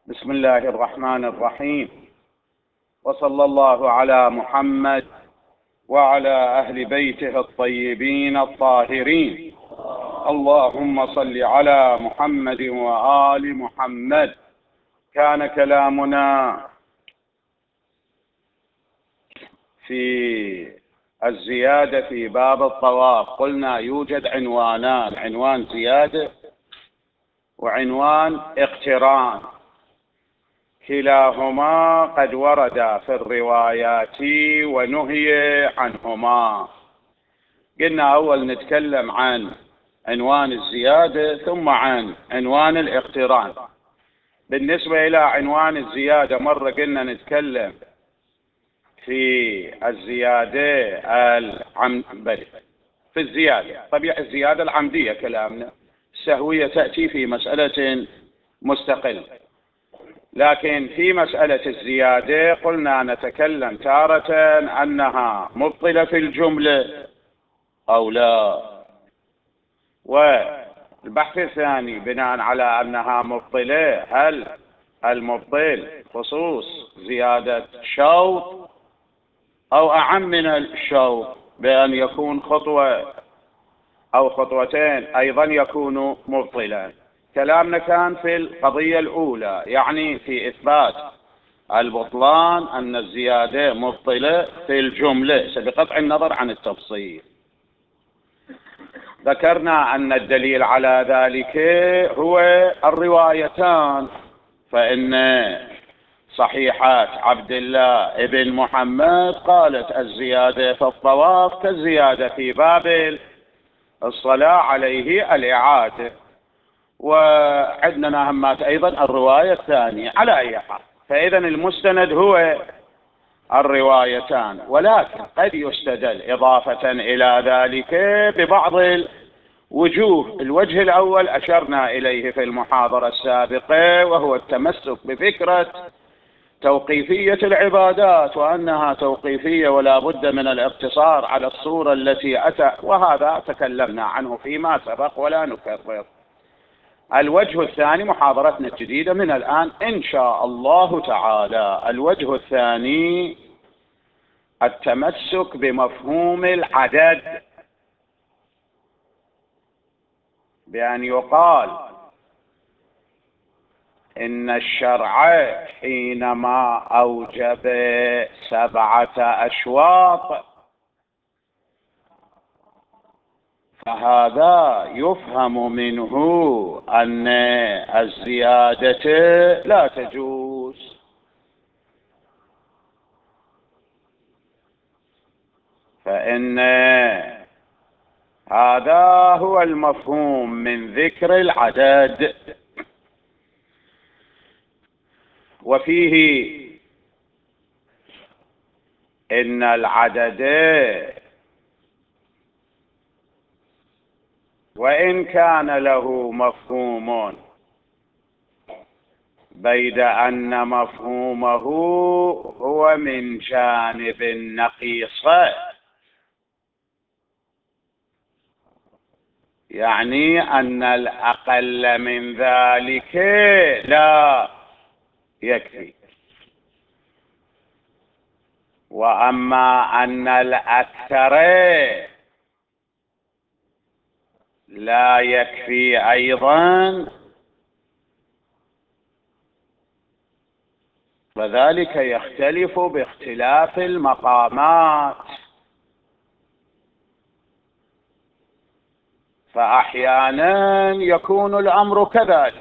بسم الله الرحمن الرحيم، وصلى الله على محمد وعلى أهل بيته الطيبين الطاهرين. اللهم صل على محمد وآل محمد. كان كلامنا في الزيادة في باب الطواف، قلنا يوجد عنوانان: عنوان زيادة وعنوان اقتران، كلاهما قد ورد في الروايات ونهي عنهما. قلنا أول نتكلم عن عنوان الزيادة ثم عن عنوان الاقتران. بالنسبة إلى عنوان الزيادة، مرة قلنا نتكلم في الزيادة في الزيادة طبيعة الزيادة العمدية، كلامنا السهوية تأتي في مسألة مستقلة، لكن في مسألة الزيادة قلنا نتكلم تارة أنها مبطلة في الجملة أو لا، والبحث الثاني بناء على أنها مبطلة، هل المبطل خصوص زيادة شوط أو أعم من الشوط بأن يكون خطوة أو خطوتين أيضا يكون مبطلا. كلامنا كان في القضية الأولى، يعني في إثبات البطلان، أن الزيادة مبطلة في الجملة بقطع النظر عن التفصيل. ذكرنا أن الدليل على ذلك هو الروايتان، فإن صحيحة عبد الله ابن محمد قالت الزيادة في الطواف كالزيادة في باب الصلاة عليه الإعادة، وعندنا همات أيضا الرواية الثانية. على أي حال، فإذا المستند هو الروايتان، ولكن قد يستدل إضافة إلى ذلك ببعض الوجوه. الوجه الأول أشرنا إليه في المحاضرة السابقة، وهو التمسك بفكرة توقيفية العبادات، وأنها توقيفية ولا بد من الاقتصار على الصورة التي أتى، وهذا تكلمنا عنه فيما سبق ولا نكرر. الوجه الثاني محاضرتنا الجديدة من الآن إن شاء الله تعالى. الوجه الثاني التمسك بمفهوم العدد، بأن يقال إن الشرع حينما أوجب 7 أشواط فهذا يفهم منه أن الزيادة لا تجوز، فإن هذا هو المفهوم من ذكر العدد. وفيه إن العدد وإن كان له مفهوم، بيد أن مفهومه هو من جانب النقيصة، يعني أن الأقل من ذلك لا يكفي، وأما أن الأكثر لا يكفي أيضا، وذلك يختلف باختلاف المقامات. فأحيانا يكون الأمر كذلك،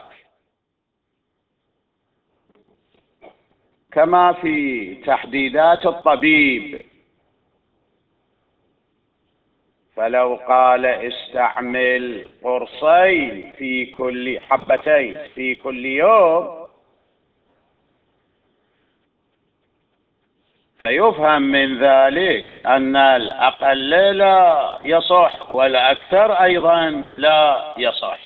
كما في تحديدات الطبيب، فلو قال استعمل قرصين في كل حبتين في كل يوم، فيفهم من ذلك أن الأقل لا يصح والأكثر أيضا لا يصح.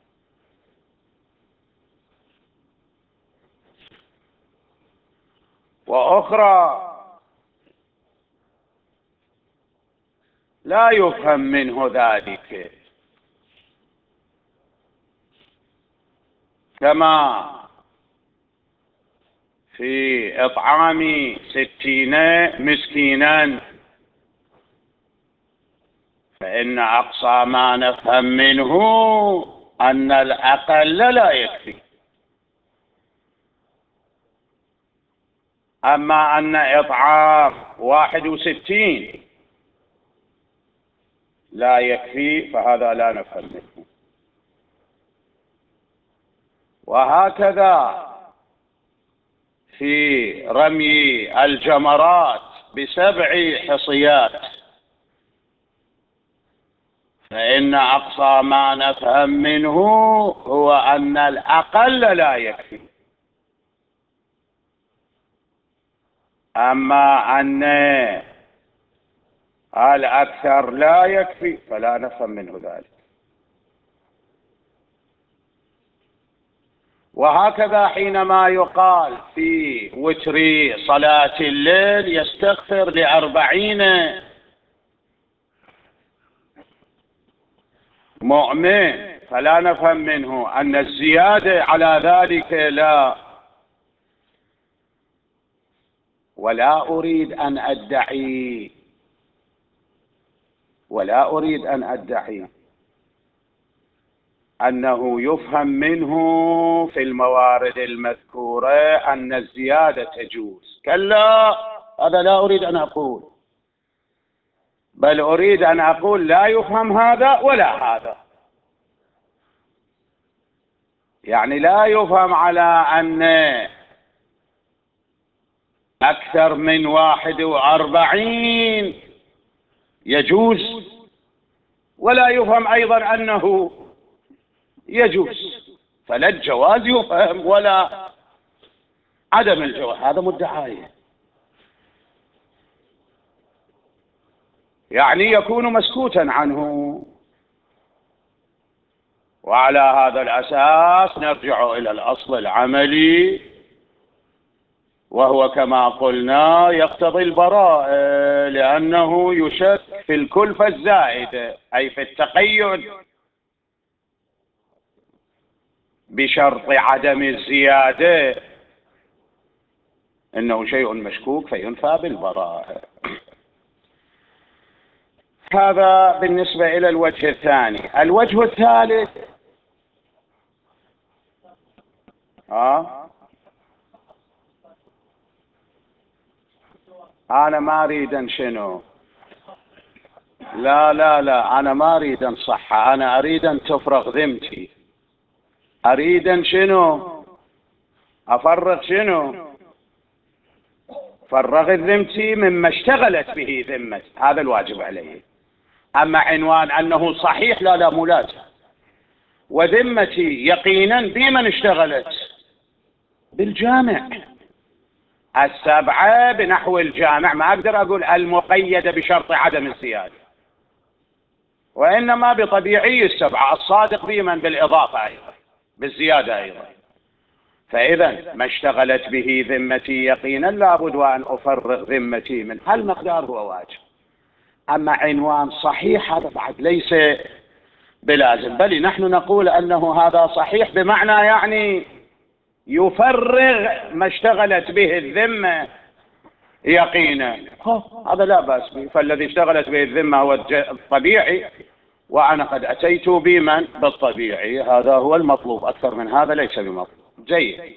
وأخرى لا يفهم منه ذلك، كما في إطعام 60 مسكينا، فإن أقصى ما نفهم منه أن الأقل لا يكفي. أما أن إطعام 61 لا يكفي فهذا لا نفهم منه. وهكذا في رمي الجمرات ب7 حصيات، فإن أقصى ما نفهم منه هو أن الأقل لا يكفي. أما أن الأكثر لا يكفي فلا نفهم منه ذلك. وهكذا حينما يقال في وتر صلاة الليل يستغفر ل40 مؤمن، فلا نفهم منه أن الزيادة على ذلك لا. ولا أريد أن أدعي أنه يفهم منه في الموارد المذكورة أن الزيادة تجوز، كلا، هذا لا أريد أن أقول، بل أريد أن أقول لا يفهم هذا ولا هذا. يعني لا يفهم على أن أكثر من 41 يجوز، ولا يفهم أيضا أنه يجوز. فلا الجواز يفهم ولا عدم الجواز، هذا مدعاية، يعني يكون مسكوتا عنه. وعلى هذا الأساس نرجع إلى الأصل العملي، وهو كما قلنا يقتضي البراءة، لأنه يشك في الكلفة الزائدة، أي في التقيد بشرط عدم الزيادة، إنه شيء مشكوك فينفى بالبراءة. هذا بالنسبة إلى الوجه الثاني. الوجه الثالث، أنا ما أريد شنو، لا لا لا، أنا ما أريد صحة، أنا أريد أن تفرغ ذمتي. أريد شنو؟ أفرغ شنو؟ فرغ ذمتي مما اشتغلت به ذمتي، هذا الواجب عليه. أما عنوان أنه صحيح، لا لا، مو لازم. وذمتي يقينا بمن اشتغلت؟ بالجامع. 7 بنحو الجامع، ما أقدر أقول المقيدة بشرط عدم الزيادة، وإنما بطبيعي 7 الصادق بمن بالإضافة أيضا، بالزيادة أيضا. فإذا ما اشتغلت به ذمتي يقينا لابد وأن أفرغ ذمتي من هالمقدار، هو واجب. أما عنوان صحيح هذا بعد ليس بلازم، بل نحن نقول أنه هذا صحيح بمعنى يعني يفرغ ما اشتغلت به الذمة يقينا، هذا لا بأس به. فالذي اشتغلت به الذمة هو الطبيعي، وأنا قد أتيت بمن بالطبيعي، هذا هو المطلوب، أكثر من هذا ليس بمطلوب. جيد.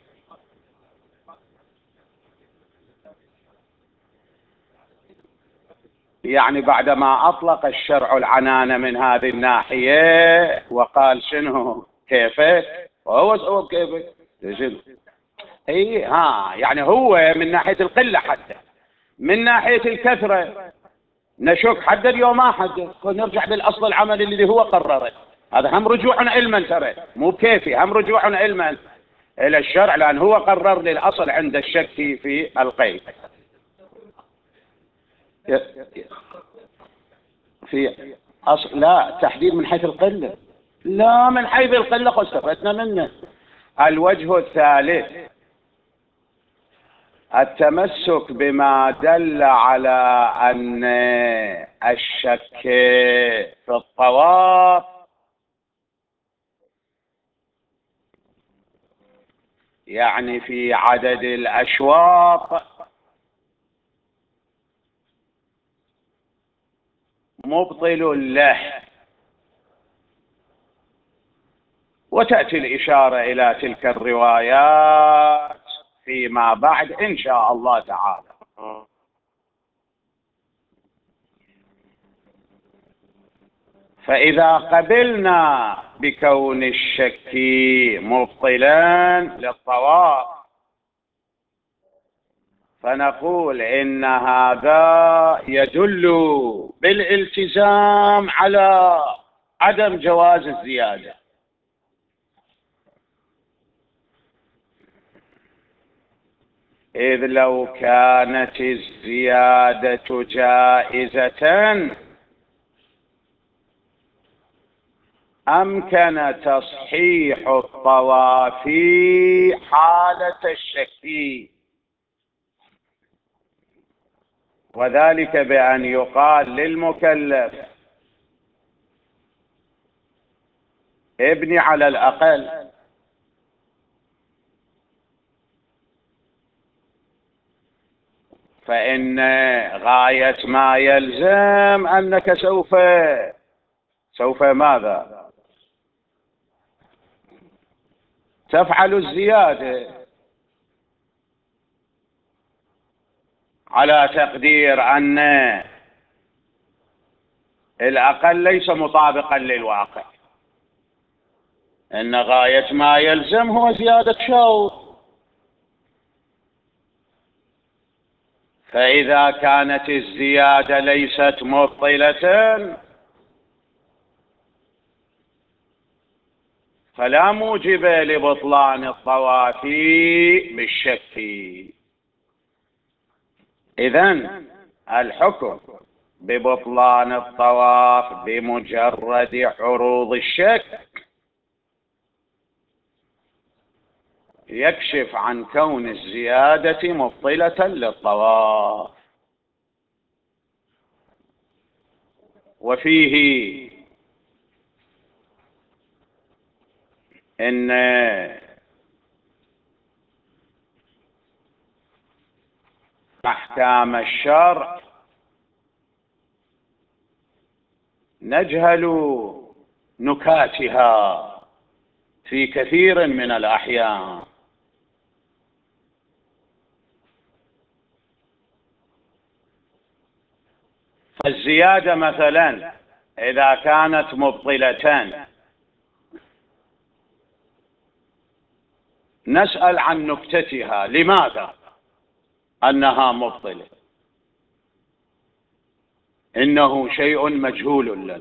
يعني بعدما أطلق الشرع العنان من هذه الناحية وقال شنو كيفك، وهو كيفك اي يعني هو من ناحية القلة، حتى من ناحية الكثرة نشك حدد اليوم ما حدد، نرجع للأصل العملي اللي هو قرره. هذا هم رجوع علما، ترى مو كيفي، هم رجوع علما إلى الشرع، لأن هو قرر للأصل عند الشك في القيد. في أصل لا تحديد من حيث القلة، لا من حيث القلة قد استفدنا منه. الوجه الثالث التمسك بما دل على أن الشك في الطواف يعني في عدد الأشواط مبطل له. وتأتي الإشارة إلى تلك الروايات فيما بعد إن شاء الله تعالى. فإذا قبلنا بكون الشك مبطلا للطواف فنقول إن هذا يدل بالالتزام على عدم جواز الزيادة، إذ لو كانت الزيادة جائزة أمكن تصحيح الطواف حالة الشك، وذلك بأن يقال للمكلف ابني على الأقل، فإن غاية ما يلزم أنك سوف ماذا؟ تفعل الزيادة على تقدير أن الأقل ليس مطابقا للواقع، إن غاية ما يلزم هو زيادة شوط. فإذا كانت الزيادة ليست مبطلة فلا موجب لبطلان الطواف بالشك. إذن الحكم ببطلان الطواف بمجرد عروض الشك يكشف عن كون الزيادة مبطلة للطواف. وفيه إن أحكام الشرع نجهل نكاتها في كثير من الأحيان. فالزيادة مثلا إذا كانت مبطلة نسأل عن نكتتها، لماذا أنها مبطلة؟ إنه شيء مجهول لنا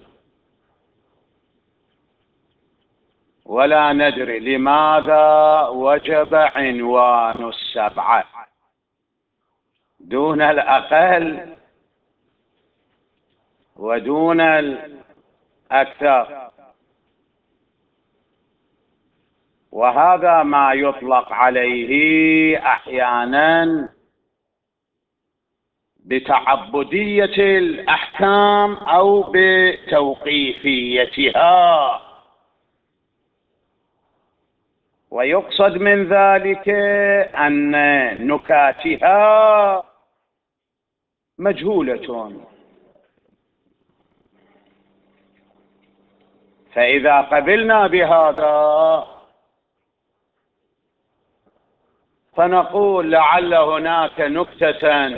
ولا ندري لماذا وجب عنوان السبعة دون الأقل ودون الأكثر. وهذا ما يطلق عليه أحيانا بتعبدية الأحكام أو بتوقيفيتها، ويقصد من ذلك أن نكاتها مجهولة. فإذا قبلنا بهذا فنقول لعل هناك نكتة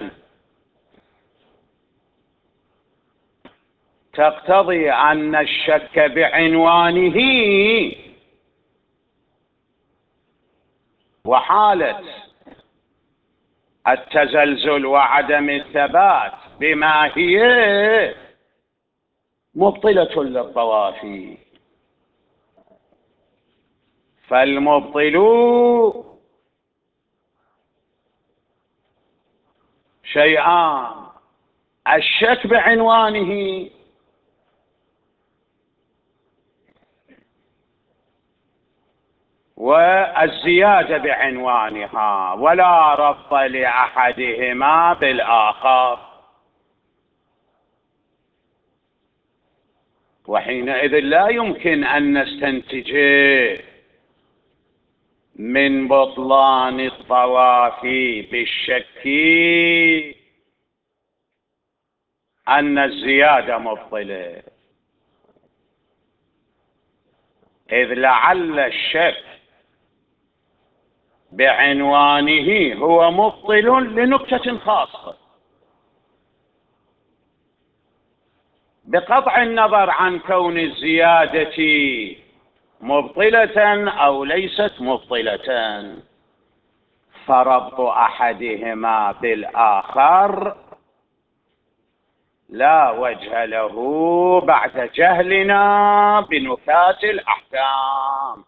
تقتضي أن الشك بعنوانه وحالة التزلزل وعدم الثبات بما هي مبطلة للطواف. فالمبطل شيئان: الشك بعنوانه والزيادة بعنوانها، ولا ربط لأحدهما بالآخر. وحينئذ لا يمكن أن نستنتج من بطلان الطواف بالشك أن الزيادة مبطلة، إذ لعل الشك بعنوانه هو مبطل لنكتة خاصة، بقطع النظر عن كون الزيادة مبطلة أو ليست مبطلة. فربط أحدهما بالآخر لا وجه له بعد جهلنا بنكات الأحكام.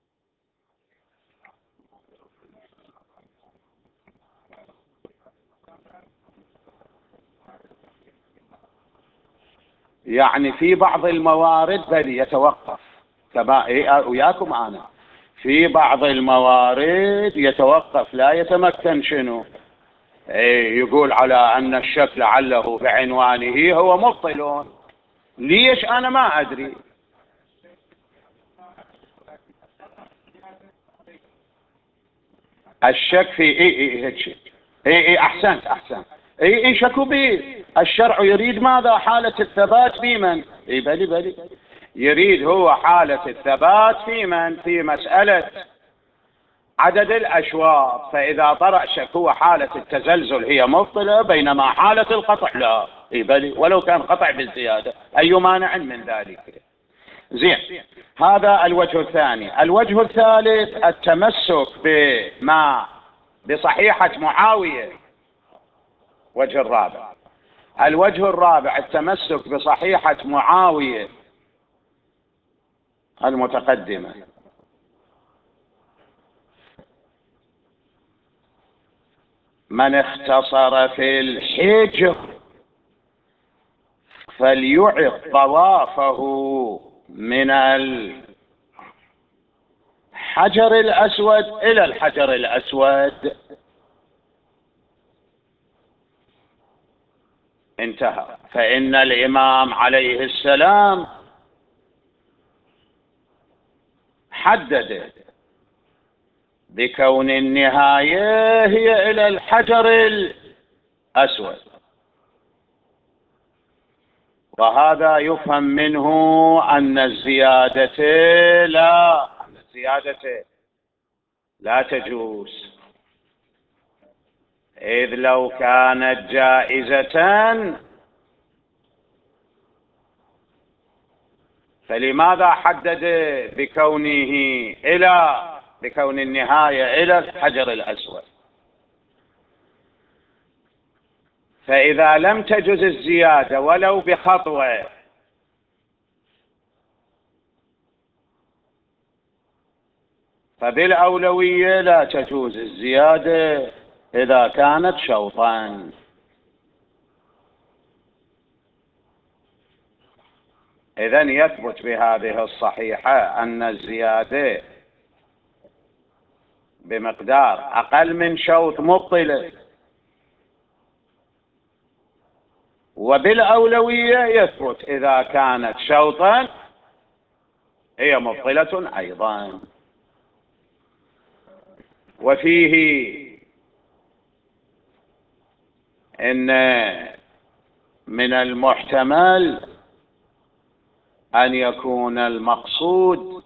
يعني في بعض الموارد بل يتوقف، كما وياكم أنا، في بعض الموارد يتوقف لا يتمكن شنو يقول على أن الشك لعله بعنوانه هو مبطل. ليش؟ أنا ما أدري. الشك في هيك شيء. أحسنت. شكوا به. الشرع يريد ماذا؟ حالة الثبات في من؟ بلي يريد هو حالة الثبات في من؟ في مسألة عدد الأشواط. فإذا طرأ شك هو حالة التزلزل هي مبطلة، بينما حالة القطع لا. بلي ولو كان قطع بالزيادة، أي مانع من ذلك؟ زين، هذا الوجه الثاني. الوجه الثالث التمسك بصحيحة معاوية. وجه الرابع، الوجه الرابع التمسك بصحيحة معاوية المتقدمة. من اختصر في الحجر فليعق طوافه من الحجر الأسود إلى الحجر الأسود. انتهى. فإن الإمام عليه السلام حدد بكون النهاية هي إلى الحجر الأسود، وهذا يفهم منه أن الزيادة لا تجوز، إذ لو كانت جائزة فلماذا حدد بكون النهاية إلى الحجر الأسود؟ فإذا لم تجز الزيادة ولو بخطوة فبالأولوية لا تجوز الزيادة إذا كانت شوطا. إذن يثبت بهذه الصحيحة أن الزيادة بمقدار أقل من شوط مبطلة، وبالأولوية يثبت إذا كانت شوطا هي مبطلة أيضا. وفيه إن من المحتمل أن يكون المقصود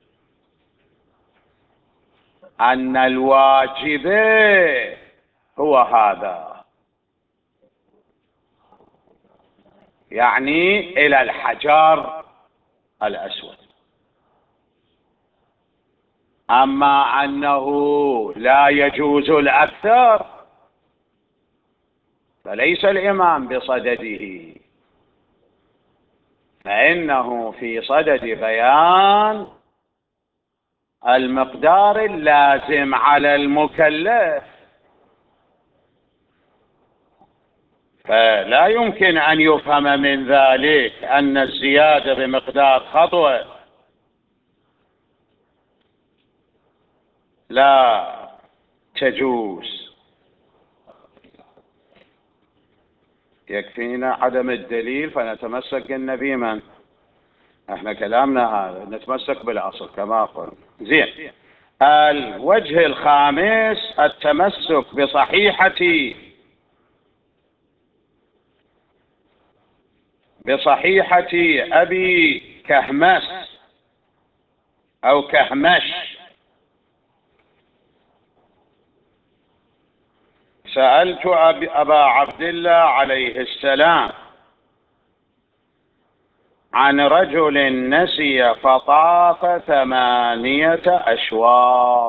أن الواجب هو هذا، يعني إلى الحجر الأسود. أما أنه لا يجوز الأكثر فليس الإمام بصدده، فإنه في صدد بيان المقدار اللازم على المكلف، فلا يمكن أن يفهم من ذلك أن الزيادة بمقدار خطوة لا تجوز. يكفينا عدم الدليل فنتمسك النبي احنا كلامنا هذا نتمسك بالأصل كما قلنا. زين، الوجه الخامس التمسك بصحيحة أبي كهمس أو كهمش. سألت أبا عبد الله عليه السلام عن رجل نسي فطاف 8 أشواط،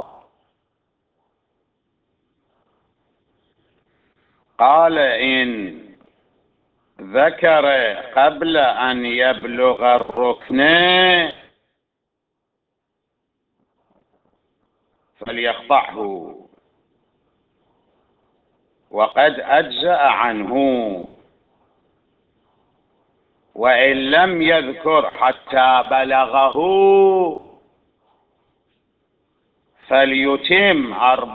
قال إن ذكر قبل أن يبلغ الركن فليقطعه، وقد أجزأ عنه، وإن لم يذكر حتى بلغه فليتم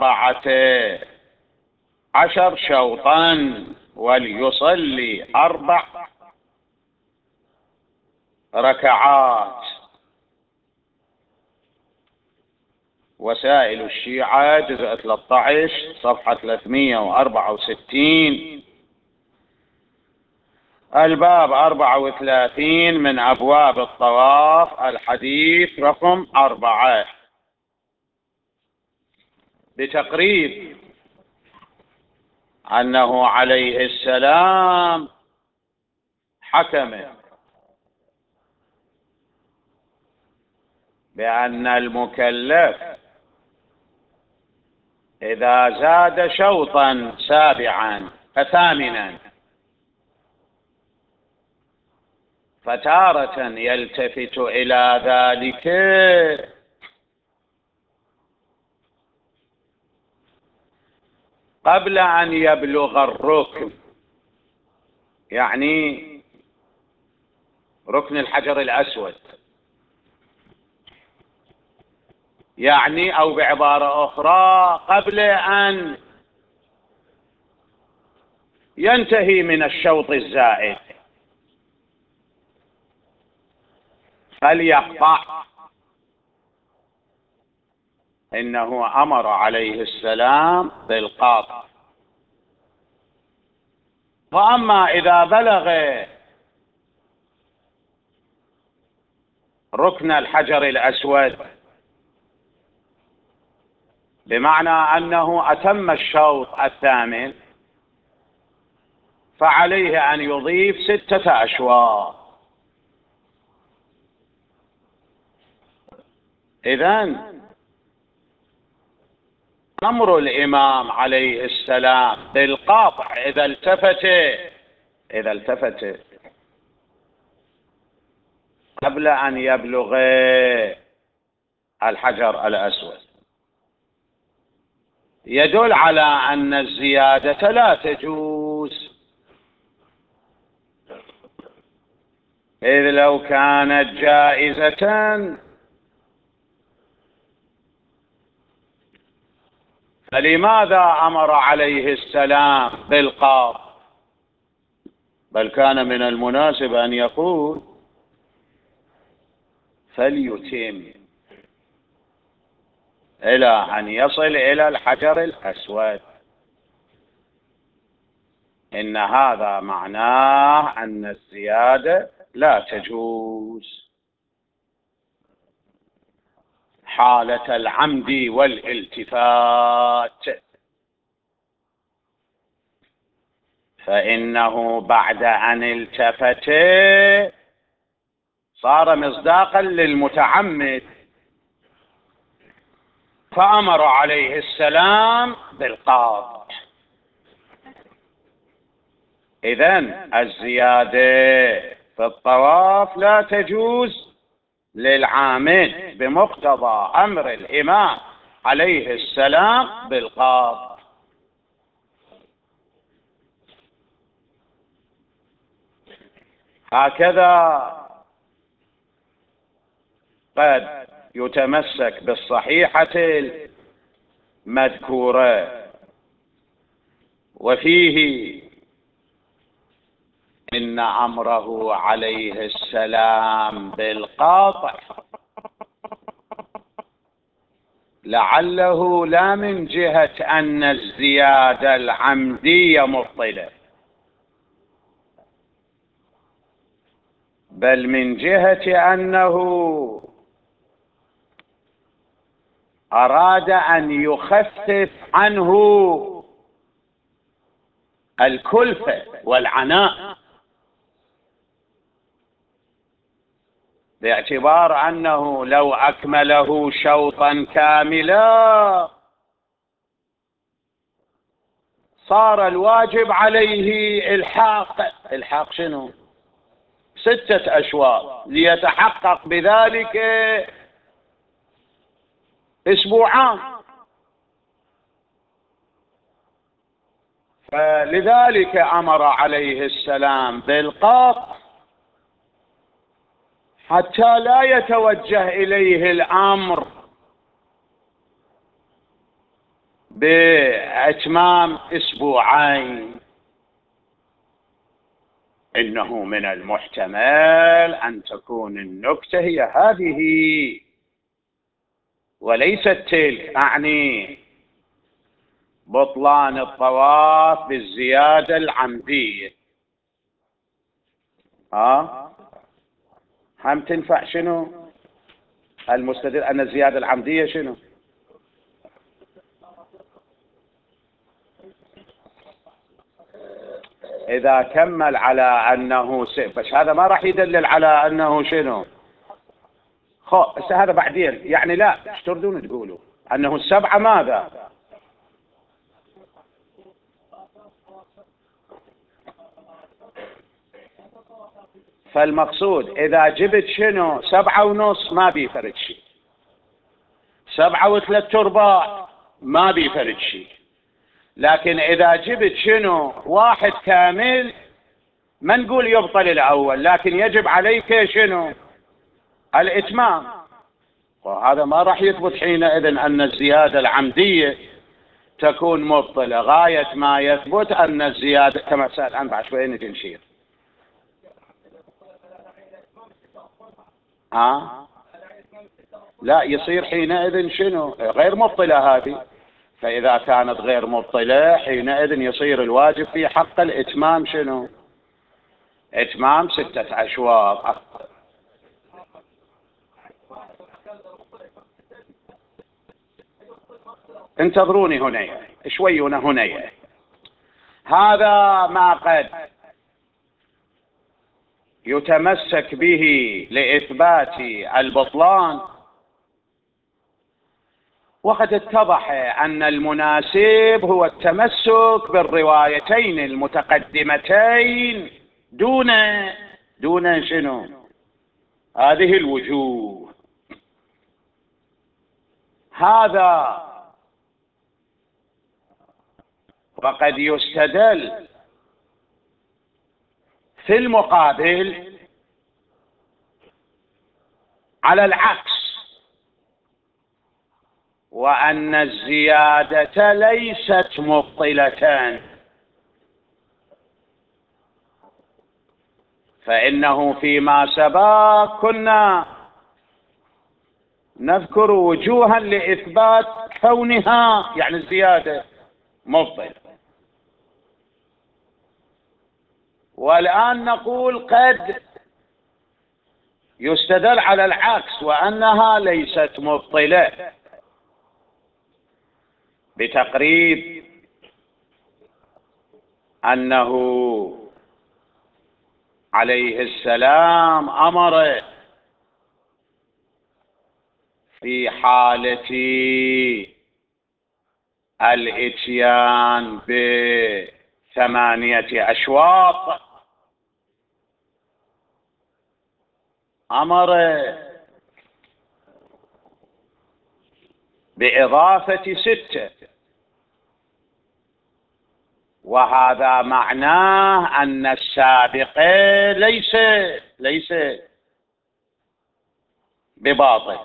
14 شوطا وليصلي 4 ركعات. وسائل الشيعة جزء 13 صفحة 364، الباب 34 من أبواب الطواف، الحديث رقم 4، بتقريب أنه عليه السلام حكم بأن المكلف إذا زاد شوطا سابعا فثامنا فتارة يلتفت إلى ذلك قبل أن يبلغ الركن، يعني ركن الحجر الأسود، يعني أو بعبارة أخرى قبل أن ينتهي من الشوط الزائد فليقطع. إنه أمر عليه السلام بالقطع. وأما إذا بلغ ركن الحجر الأسود بمعنى أنه أتم الشوط 8 فعليه أن يضيف 6 أشواط. إذن أمر الإمام عليه السلام بالقطع إذا التفت قبل أن يبلغ الحجر الأسود يدل على أن الزيادة لا تجوز، إذ لو كانت جائزة فلماذا أمر عليه السلام بالقطع؟ بل كان من المناسب أن يقول فليتم إلى أن يصل إلى الحجر الأسود. إن هذا معناه أن الزيادة لا تجوز حالة العمد والالتفات، فإنه بعد أن التفت صار مصداقا للمتعمد، فأمر عليه السلام بالقطع. إذن الزيادة في الطواف لا تجوز للعامل بمقتضى أمر الإمام عليه السلام بالقطع. هكذا قد يتمسك بالصحيحة المذكورة، وفيه إن أمره عليه السلام بالقطع لعله لا من جهة أن الزيادة العمدية مبطلة، بل من جهة أنه أراد أن يخفف عنه الكلفة والعناء، باعتبار أنه لو أكمله شوطا كاملا صار الواجب عليه الحاق شنو؟ 6 أشواط، ليتحقق بذلك أسبوعان. فلذلك أمر عليه السلام بالقطع حتى لا يتوجه إليه الأمر بإتمام 2 أسبوعين. إنه من المحتمل أن تكون النكتة هي هذه وليست تلك، أعني بطلان الطواف بالزيادة العمدية. هم تنفع شنو المستدل أن الزيادة العمدية شنو؟ إذا كمل على أنه بس هذا ما راح يدلل على أنه شنو. هذا بعدين يعني. لا، ايش تردون تقولوا أنه 7 ماذا؟ فالمقصود إذا جبت شنو 7.5 ما بيفرق شيء، 7 و3/4 ما بيفرق شيء. لكن إذا جبت شنو 1 كامل ما نقول يبطل الأول، لكن يجب عليك شنو الإتمام. وهذا ما راح يثبت حينئذ أن الزيادة العمدية تكون مبطلة. غاية ما يثبت أن الزيادة كما سأل عن بعد شوية نجي نشير. لا، يصير حينئذ شنو غير مبطلة هذه. فإذا كانت غير مبطلة حينئذ يصير الواجب في حق الإتمام شنو؟ إتمام 6 أشواط. انتظروني هنا شوي هنا. هذا ما قد يتمسك به لإثبات البطلان، وقد اتضح أن المناسب هو التمسك بالروايتين المتقدمتين دون شنو هذه الوجوه. هذا وقد يستدل في المقابل على العكس، وأن الزيادة ليست مبطلة. فإنه فيما سبق كنا نذكر وجوها لإثبات كونها يعني الزيادة مبطلة، والآن نقول قد يستدل على العكس وأنها ليست مبطلة، بتقريب أنه عليه السلام أمر في حالة الإتيان ب8 أشواط، أمر بإضافة 6، وهذا معناه أن السابق ليس بباطل.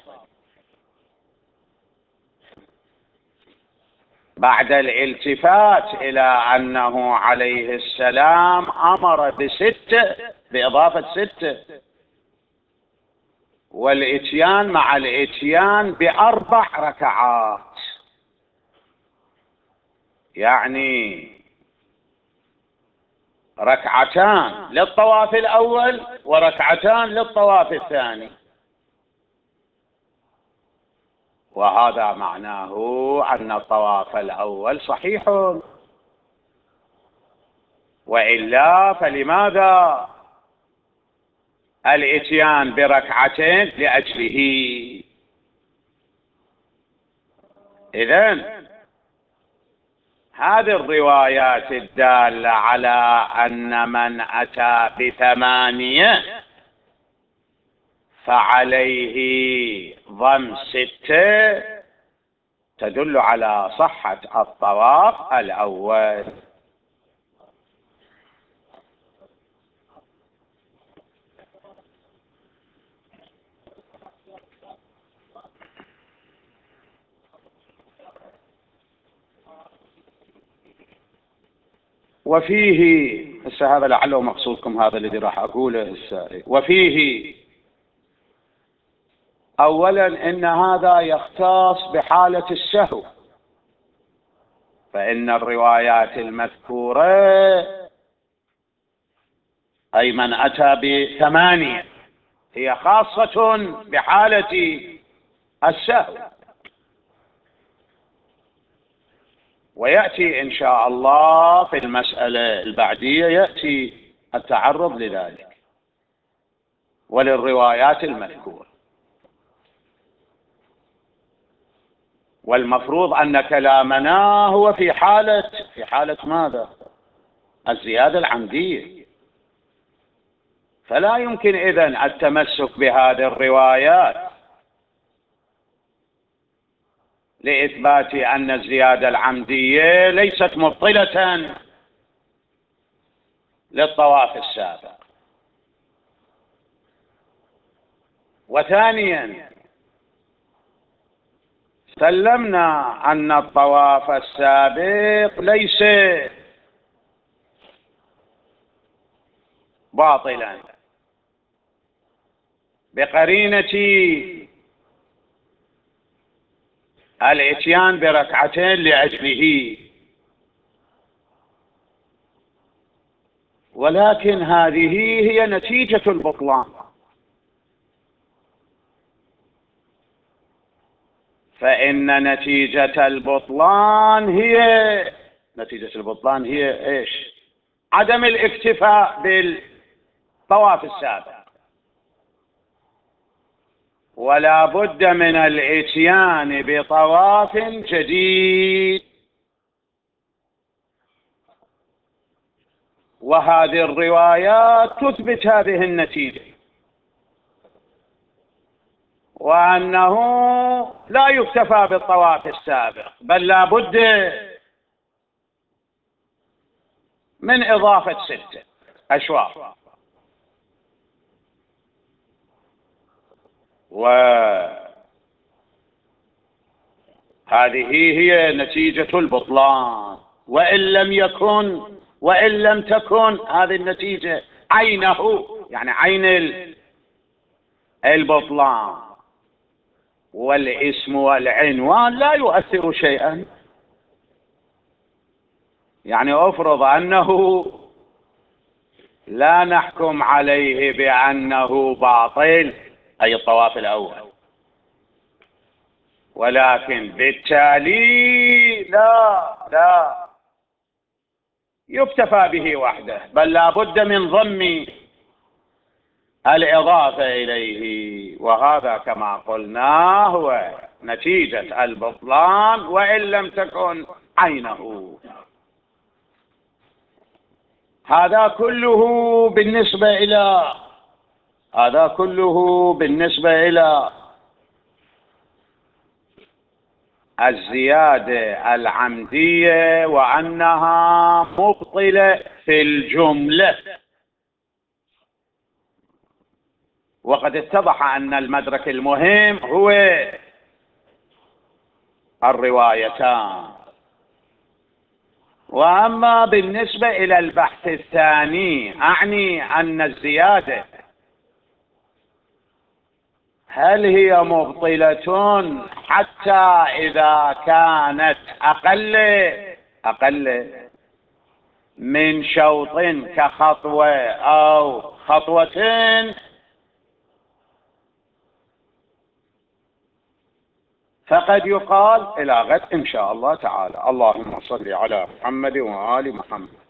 بعد الالتفات إلى أنه عليه السلام أمر ب6 بإضافة 6، والإتيان مع الإتيان ب4 ركعات، يعني ركعتان للطواف الأول وركعتان للطواف الثاني. وهذا معناه أن الطواف الأول صحيح، وإلا فلماذا الإتيان بركعتين لأجله؟ إذن هذه الروايات الدالة على أن من أتى ب8 فعليه ضم 6 تدل على صحة الطواف الأول. وفيه هذا لعله مقصودكم، هذا الذي راح أقوله وفيه أولا إن هذا يختص بحالة السهو، فإن الروايات المذكورة أي من أتى ب8 هي خاصة بحالة السهو. ويأتي إن شاء الله في المسألة البعدية يأتي التعرض لذلك وللروايات المذكورة. والمفروض أن كلامنا هو في حالة ماذا؟ الزيادة العمدية. فلا يمكن إذن التمسك بهذه الروايات لإثبات أن الزيادة العمدية ليست مبطلة للطواف السابق. وثانيا سلمنا أن الطواف السابق ليس باطلا بقرينة الإتيان بركعتين لأجله، ولكن هذه هي نتيجة البطلان. فإن نتيجة البطلان هي إيش؟ عدم الاكتفاء بالطواف السابق، ولا بد من الإتيان بطواف جديد. وهذه الروايات تثبت هذه النتيجة، وأنه لا يكتفى بالطواف السابق، بل لا بد من إضافة 6 أشواط. وهذه هي نتيجة البطلان. وإن لم تكن هذه النتيجة عينه، يعني عين البطلان، والاسم والعنوان لا يؤثر شيئا. يعني أفرض أنه لا نحكم عليه بأنه باطل أي الطواف الأول، ولكن بالتالي لا يكتفى به وحده، بل لا بد من ضم الإضافة إليه. وهذا كما قلنا هو نتيجة البطلان وإن لم تكن عينه. هذا كله بالنسبة إلى الزيادة العمدية، وأنها مبطلة في الجملة. وقد اتضح أن المدرك المهم هو الروايتان. وأما بالنسبة إلى البحث الثاني، أعني أن الزيادة هل هي مبطلة حتى إذا كانت أقل من شوط كخطوة أو خطوتين؟ فقد يقال إلى غد إن شاء الله تعالى. اللهم صل على محمد وآل محمد.